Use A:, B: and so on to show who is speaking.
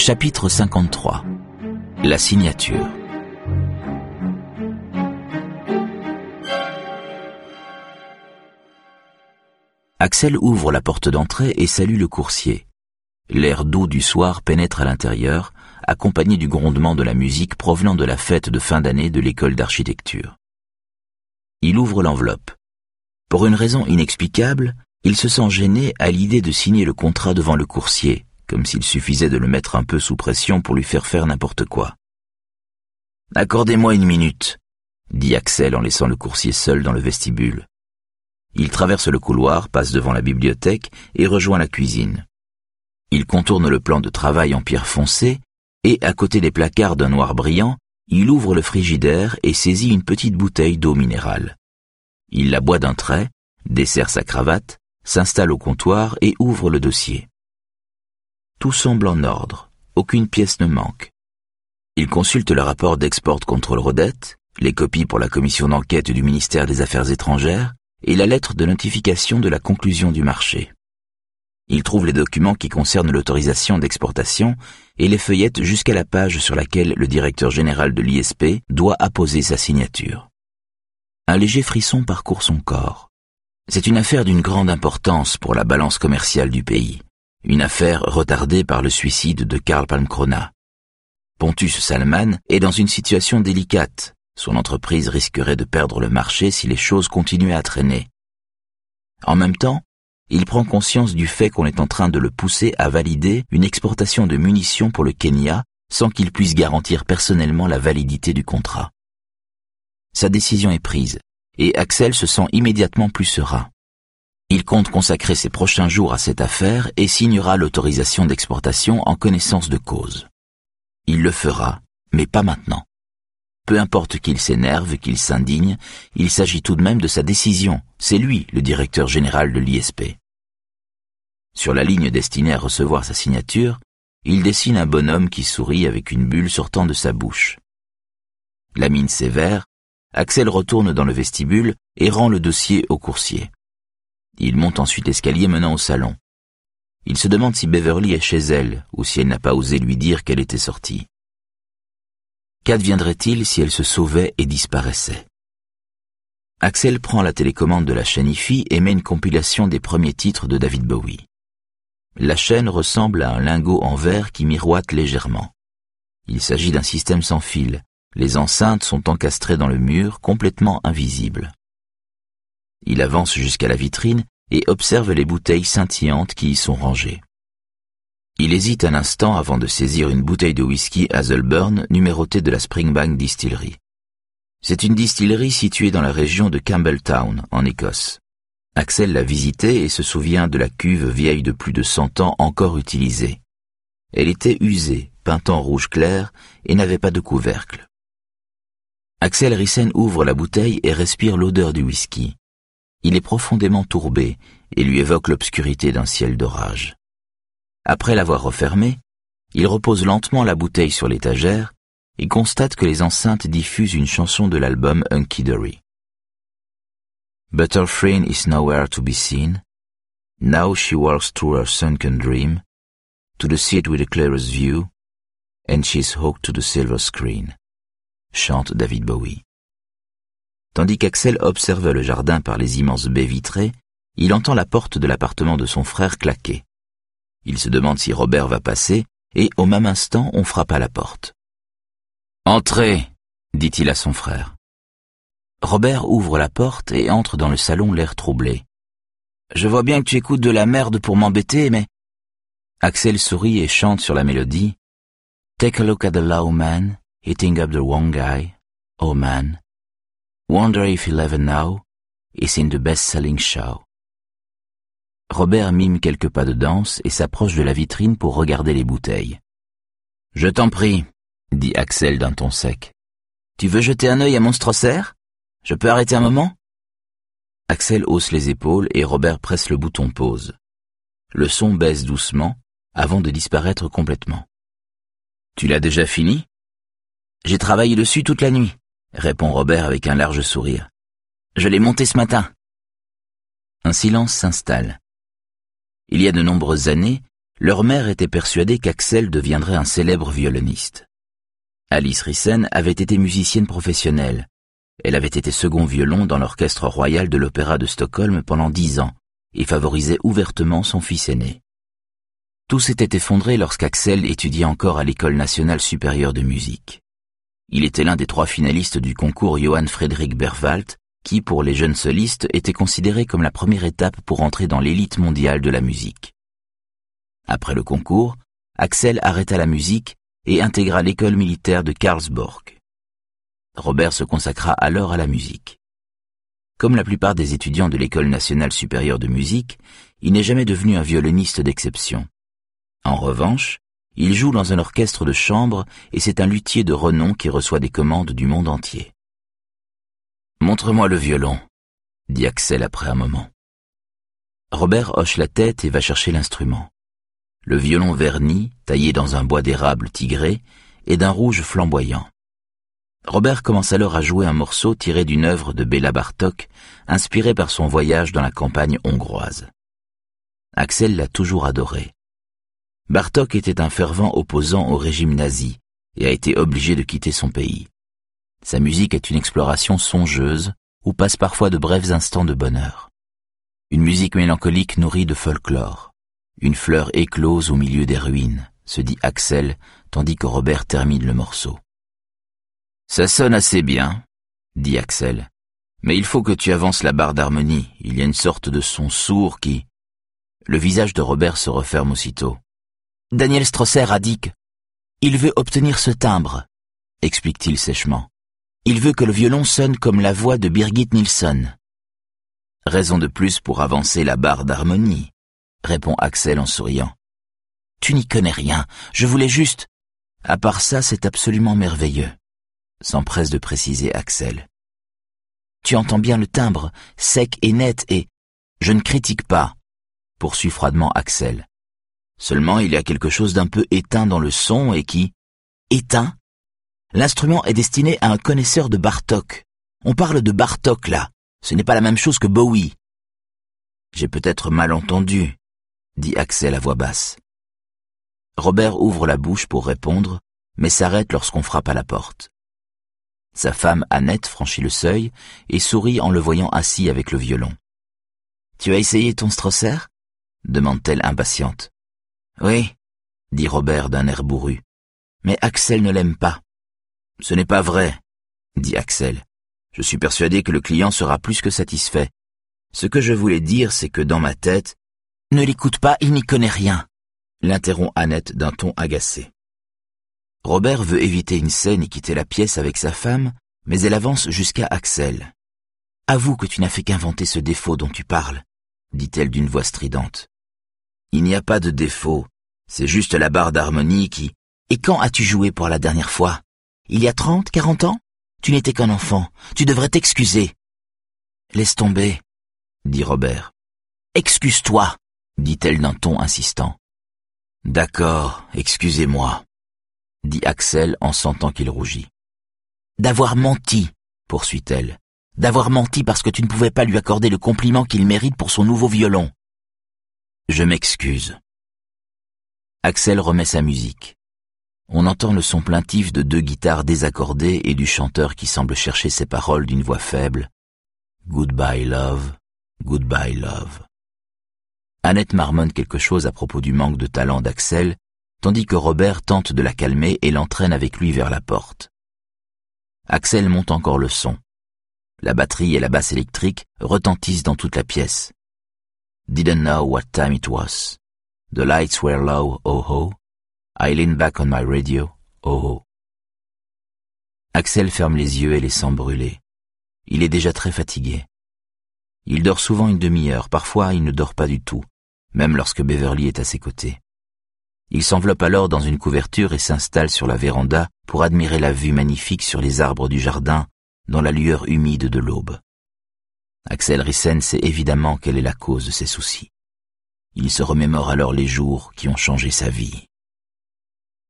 A: Chapitre 53. La signature. Axel ouvre la porte d'entrée et salue le coursier. L'air doux du soir pénètre à l'intérieur, accompagné du grondement de la musique provenant de la fête de fin d'année de l'école d'architecture. Il ouvre l'enveloppe. Pour une raison inexplicable, il se sent gêné à l'idée de signer le contrat devant le coursier, comme s'il suffisait de le mettre un peu sous pression pour lui faire n'importe quoi. « Accordez-moi une minute », dit Axel en laissant le coursier seul dans le vestibule. Il traverse le couloir, passe devant la bibliothèque et rejoint la cuisine. Il contourne le plan de travail en pierre foncée et, à côté des placards d'un noir brillant, il ouvre le frigidaire et saisit une petite bouteille d'eau minérale. Il la boit d'un trait, desserre sa cravate, s'installe au comptoir et ouvre le dossier. Tout semble en ordre, aucune pièce ne manque. Il consulte le rapport d'Export Control Audit, les copies pour la commission d'enquête du ministère des Affaires étrangères et la lettre de notification de la conclusion du marché. Il trouve les documents qui concernent l'autorisation d'exportation et les feuillette jusqu'à la page sur laquelle le directeur général de l'ISP doit apposer sa signature. Un léger frisson parcourt son corps. C'est une affaire d'une grande importance pour la balance commerciale du pays. Une affaire retardée par le suicide de Karl Palmkrona. Pontus Salman est dans une situation délicate. Son entreprise risquerait de perdre le marché si les choses continuaient à traîner. En même temps, il prend conscience du fait qu'on est en train de le pousser à valider une exportation de munitions pour le Kenya sans qu'il puisse garantir personnellement la validité du contrat. Sa décision est prise, et Axel se sent immédiatement plus serein. Il compte consacrer ses prochains jours à cette affaire et signera l'autorisation d'exportation en connaissance de cause. Il le fera, mais pas maintenant. Peu importe qu'il s'énerve, qu'il s'indigne, il s'agit tout de même de sa décision. C'est lui, le directeur général de l'ISP. Sur la ligne destinée à recevoir sa signature, il dessine un bonhomme qui sourit avec une bulle sortant de sa bouche. La mine sévère, Axel retourne dans le vestibule et rend le dossier au coursier. Il monte ensuite l'escalier menant au salon. Il se demande si Beverly est chez elle ou si elle n'a pas osé lui dire qu'elle était sortie. Qu'adviendrait-il si elle se sauvait et disparaissait? Axel prend la télécommande de la chaîne IFI et met une compilation des premiers titres de David Bowie. La chaîne ressemble à un lingot en verre qui miroite légèrement. Il s'agit d'un système sans fil. Les enceintes sont encastrées dans le mur, complètement invisibles. Il avance jusqu'à la vitrine et observe les bouteilles scintillantes qui y sont rangées. Il hésite un instant avant de saisir une bouteille de whisky Hazelburn numérotée de la Springbank Distillery. C'est une distillerie située dans la région de Campbelltown, en Écosse. Axel l'a visitée et se souvient de la cuve vieille de plus de 100 ans encore utilisée. Elle était usée, peinte en rouge clair et n'avait pas de couvercle. Axel Rissen ouvre la bouteille et respire l'odeur du whisky. Il est profondément tourbé et lui évoque l'obscurité d'un ciel d'orage. Après l'avoir refermée, il repose lentement la bouteille sur l'étagère et constate que les enceintes diffusent une chanson de l'album Hunky Dory. But her friend is nowhere to be seen. Now she walks through her sunken dream, to the seat with the clearest view, and she's hooked to the silver screen, chante David Bowie. Tandis qu'Axel observe le jardin par les immenses baies vitrées, il entend la porte de l'appartement de son frère claquer. Il se demande si Robert va passer, et au même instant on frappe à la porte. « Entrez !» dit-il à son frère. Robert ouvre la porte et entre dans le salon l'air troublé. « Je vois bien que tu écoutes de la merde pour m'embêter, mais... » Axel sourit et chante sur la mélodie. « Take a look at the low man, hitting up the wrong guy, oh man. Wonder if he'll ever know, he's in the best-selling show. » Robert mime quelques pas de danse et s'approche de la vitrine pour regarder les bouteilles. « Je t'en prie, » dit Axel d'un ton sec. « Tu veux jeter un œil à mon Strosser? Je peux arrêter un moment ?» Axel hausse les épaules et Robert presse le bouton pause. Le son baisse doucement avant de disparaître complètement. « Tu l'as déjà fini? »« J'ai travaillé dessus toute la nuit, » répond Robert avec un large sourire. « Je l'ai monté ce matin. » Un silence s'installe. Il y a de nombreuses années, Leur mère était persuadée qu'Axel deviendrait un célèbre violoniste. Alice Rissen avait été musicienne professionnelle. Elle avait été second violon dans l'orchestre royal de l'Opéra de Stockholm pendant 10 ans et favorisait ouvertement son fils aîné. Tout s'était effondré lorsqu'Axel étudiait encore à l'École nationale supérieure de musique. Il était l'un des 3 finalistes du concours Johann Friedrich Berwald, qui, pour les jeunes solistes, était considéré comme la première étape pour entrer dans l'élite mondiale de la musique. Après le concours, Aksel arrêta la musique et intégra l'école militaire de Karlsborg. Robert se consacra alors à la musique. Comme la plupart des étudiants de l'École nationale supérieure de musique, il n'est jamais devenu un violoniste d'exception. En revanche, il joue dans un orchestre de chambre et c'est un luthier de renom qui reçoit des commandes du monde entier. « Montre-moi le violon », dit Aksel après un moment. Robert hoche la tête et va chercher l'instrument. Le violon verni, taillé dans un bois d'érable tigré, est d'un rouge flamboyant. Robert commence alors à jouer un morceau tiré d'une œuvre de Béla Bartók, inspiré par son voyage dans la campagne hongroise. Aksel l'a toujours adoré. Bartók était un fervent opposant au régime nazi et a été obligé de quitter son pays. Sa musique est une exploration songeuse où passent parfois de brefs instants de bonheur. Une musique mélancolique nourrie de folklore. Une fleur éclose au milieu des ruines, se dit Aksel, tandis que Robert termine le morceau. Ça sonne assez bien, dit Aksel, mais il faut que tu avances la barre d'harmonie, il y a une sorte de son sourd qui... Le visage de Robert se referme aussitôt. Daniel Strosser a dit que... Il veut obtenir ce timbre, explique-t-il sèchement. Il veut que le violon sonne comme la voix de Birgit Nilsson. Raison de plus pour avancer la barre d'harmonie, répond Aksel en souriant. Tu n'y connais rien, je voulais juste... À part ça, c'est absolument merveilleux, s'empresse de préciser Aksel. Tu entends bien le timbre, sec et net et... Je ne critique pas, poursuit froidement Aksel. Seulement, il y a quelque chose d'un peu éteint dans le son et qui... Éteint? L'instrument est destiné à un connaisseur de Bartók. On parle de Bartók là, ce n'est pas la même chose que Bowie. J'ai peut-être mal entendu, dit Aksel à voix basse. Robert ouvre la bouche pour répondre, mais s'arrête lorsqu'on frappe à la porte. Sa femme Annette franchit le seuil et sourit en le voyant assis avec le violon. « Tu as essayé ton Strosser ?» demande-t-elle impatiente. « Oui, » dit Robert d'un air bourru, « mais Aksel ne l'aime pas. »« Ce n'est pas vrai, » dit Aksel. « Je suis persuadé que le client sera plus que satisfait. Ce que je voulais dire, c'est que dans ma tête... » « Ne l'écoute pas, il n'y connaît rien, » l'interrompt Annette d'un ton agacé. Robert veut éviter une scène et quitter la pièce avec sa femme, mais elle avance jusqu'à Aksel. « Avoue que tu n'as fait qu'inventer ce défaut dont tu parles, » dit-elle d'une voix stridente. « Il n'y a pas de défaut, c'est juste la barre d'harmonie qui... »« Et quand as-tu joué pour la dernière fois? Il y a 30, 40 ans? Tu n'étais qu'un enfant, tu devrais t'excuser. »« Laisse tomber, » dit Robert. « Excuse-toi, » dit-elle d'un ton insistant. « D'accord, excusez-moi, » dit Aksel en sentant qu'il rougit. « D'avoir menti, » poursuit-elle. « D'avoir menti parce que tu ne pouvais pas lui accorder le compliment qu'il mérite pour son nouveau violon. »« Je m'excuse. » Aksel remet sa musique. On entend le son plaintif de 2 guitares désaccordées et du chanteur qui semble chercher ses paroles d'une voix faible. « Goodbye love, goodbye love. » Annette marmonne quelque chose à propos du manque de talent d'Aksel, tandis que Robert tente de la calmer et l'entraîne avec lui vers la porte. Aksel monte encore le son. La batterie et la basse électrique retentissent dans toute la pièce. Didn't know what time it was. The lights were low, oh oh. I lean back on my radio, oh oh. Aksel ferme les yeux et les sent brûler. Il est déjà très fatigué. Il dort souvent une demi-heure, parfois il ne dort pas du tout, même lorsque Beverly est à ses côtés. Il s'enveloppe alors dans une couverture et s'installe sur la véranda pour admirer la vue magnifique sur les arbres du jardin dans la lueur humide de l'aube. Aksel Rissen sait évidemment quelle est la cause de ses soucis. Il se remémore alors les jours qui ont changé sa vie.